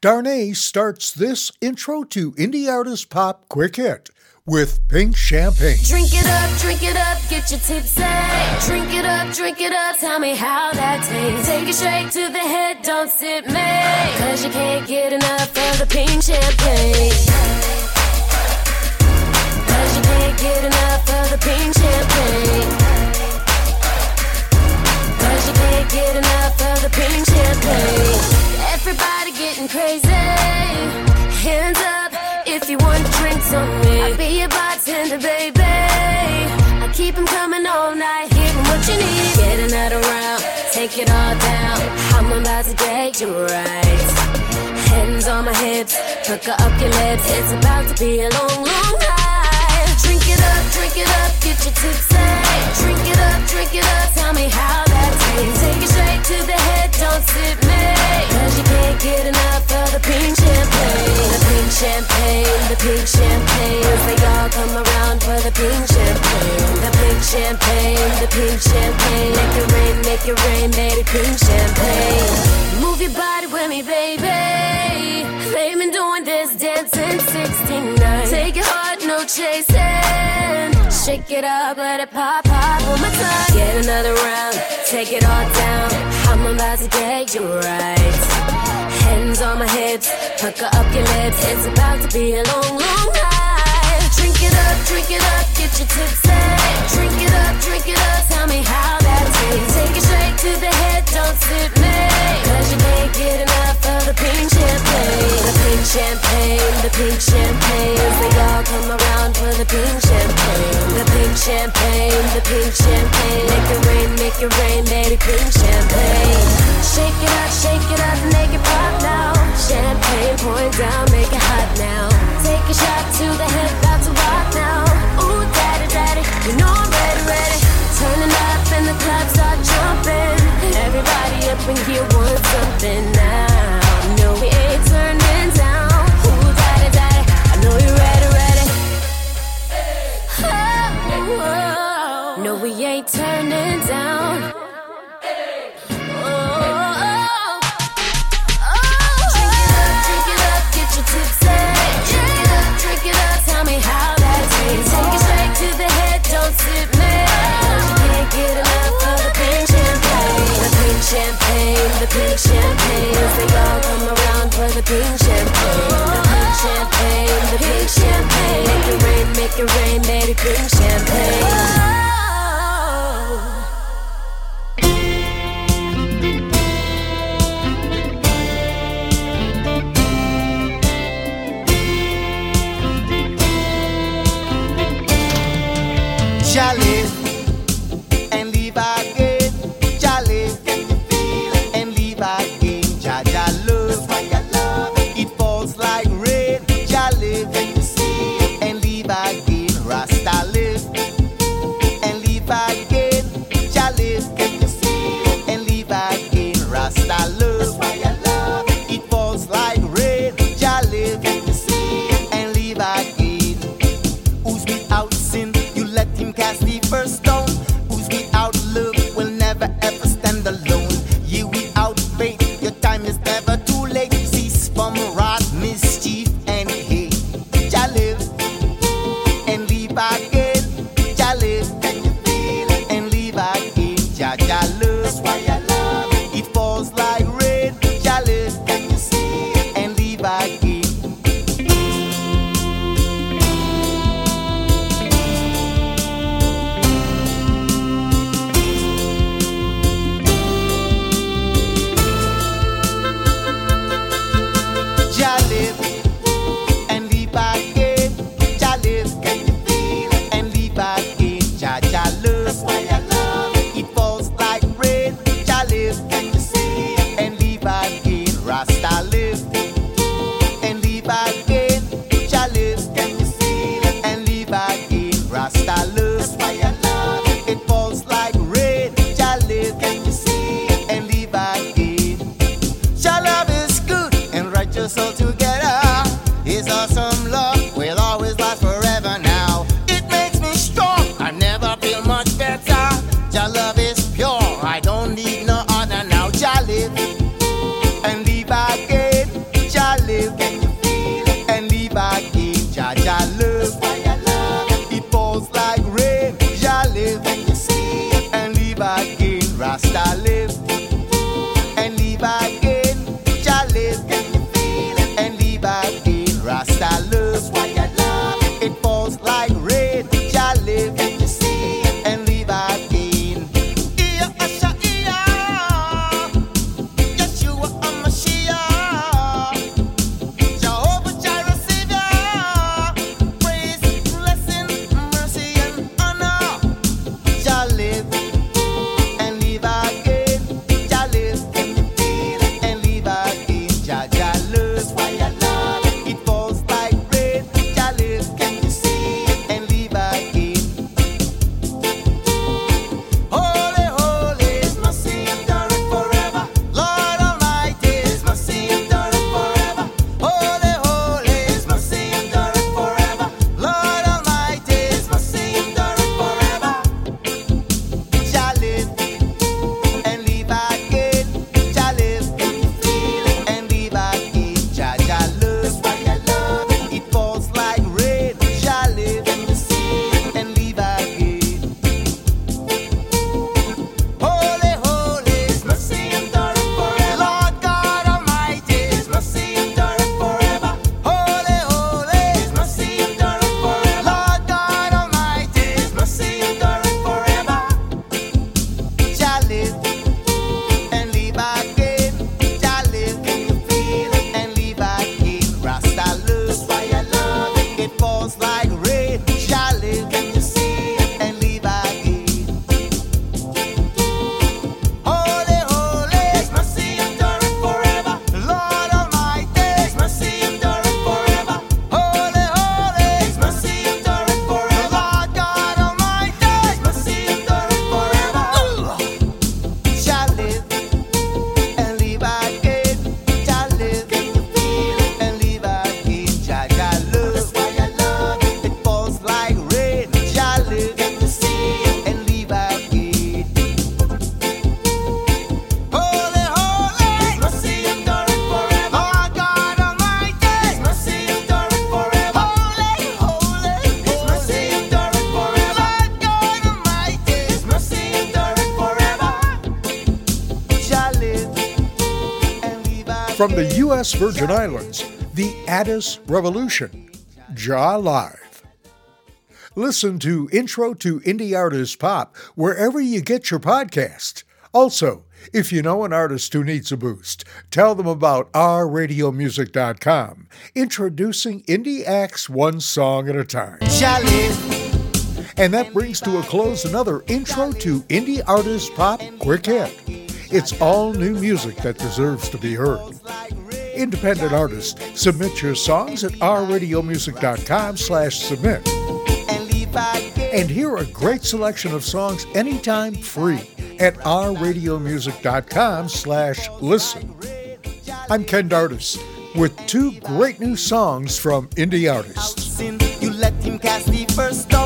Darnay starts this intro to indie artist pop quick hit with Pink Champagne. Drink it up, get your tipsy. Drink it up, tell me how that tastes. Take it straight to the head, don't sip me. Cause you can't get enough of the pink champagne. Cause you can't get enough of the pink champagne. Cause you can't get enough of the pink champagne. Everybody getting crazy. Hands up if you want drinks on me. I'll be your bartender, baby. I keep them coming all night. Give them what you need. Get another round, take it all down. I'm about to get you right. Hands on my hips, pucker up your lips. It's about to be a long, long night. Drink it up, get your tipsy. Drink it up, tell me how that tastes. Take it straight to the head, don't sip me. Cause you can't get enough of the pink champagne. The pink champagne, the pink champagne. They all come around for the pink champagne. The pink champagne, the pink champagne. Make it rain, baby, pink champagne. Move your body with me, baby. They've been doing this dance since 69. Take it hard, no chasing. Shake it up, let it pop, pop on my tongue. Get another round, take it all down. I'm about to get you right. Hands on my hips, pucker up your lips. It's about to be a long, long night. Drink it up, get your tipsy. Drink it up, tell me how that tastes. Take it straight to the head, don't sip me. Cause you can't get enough of the pink champagne. The pink champagne, the pink champagne. They all come around for the pink champagne. The pink champagne, the pink champagne. Make it rain, baby, pink champagne. Shake it up, make it pop now. Champagne pouring down, make it hot now. Take a shot to the head, about to rock now. Ooh, daddy, daddy, you know I'm ready, ready. Turning up and the club start jumping. Everybody up in here wants something now. No, we ain't turning down. Ooh, daddy, daddy, I know you're ready, ready. Oh, oh. No, we ain't turning down. Champagne, the pink champagne. They all come around for the pink champagne. The pink champagne, the pink champagne. Make it rain, baby, pink champagne. Jolly and leave again. Jolly and leave again. Jaja love, it falls like rain. Jolly and leave again. Rasta live and leave again. Jolly and leave again. Rasta love, it falls like rain. Jolly and leave again. Who's without sin? You let him cast the first stone. Who's without love will never ever stand alone. You without faith, your time is never too late. Cease from wrath, mischief, and hate. Jah live and leave again. Jah live and leave again. Jah love, it falls like rain. Jah live and leave again. Jah live and leave again. Jah live and leave again. Jah love, it falls like rain. Jah live and leave again. Rasta live and leave again. Jah live and leave again. Rasta love, it falls like rain. Jah live and leave again. Jah love is good and righteous all together. His awesome love will always last forever now. It makes me strong, I never feel much better. Jah love is pure, I don't need no other now. Jah live and leave again. Jah That's why I love it. It falls like rain. Jalil, can you see it and leave again? Holy, holy, His mercy endureth forever. Lord Almighty, His mercy endureth forever. Holy, holy, His mercy endureth forever. Lord Almighty, His mercy endureth forever. Jalil, and leave again. Jalil, can you feel it and leave again? Jaja love, that's why I love it. It falls like rain. Jalil, can you see it and leave again? Holy, holy, His mercy endureth forever. Lord God Almighty, His mercy endureth forever. Holy, holy, His mercy endureth forever. Lord God Almighty, His mercy endureth forever. Jalil, and leave again. Jalil, can you feel it and leave again? Rasta love, that's why I love it. It falls like rain. Jalil, can you see it and leave again? Holy, holy, His mercy endureth forever. Lord Almighty, His mercy endureth forever. Holy, holy, His mercy endureth forever. Lord God Almighty, His mercy endureth forever. Jalil, and leave again. Jalil, can you feel it and leave again? Jaja love, that's why I love it. It falls like rain. Jalil, can you see it and leave again? Holy, holy, His mercy endureth forever. Lord God Almighty, His mercy endureth forever. Holy, holy, His mercy endureth forever. Lord God Almighty, His mercy endureth forever. Jalil, and leave again. From the U.S. Virgin Islands, the Addis Revolution, Jah Live. Listen to Intro to Indie Artist Pop wherever you get your podcast. Also, if you know an artist who needs a boost, tell them about ourradiomusic.com, introducing indie acts one song at a time. Jalil, And that brings to a close another Intro to Indie Artist Pop Quick Hit. It's all new music that deserves to be heard. Independent artists, submit your songs at ourradiomusic.com/submit. and leave again. And hear a great selection of songs anytime free at ourradiomusic.com/listen. I'm Ken Dardis with two great new songs from indie artists. Sin, you let him cast the first stone.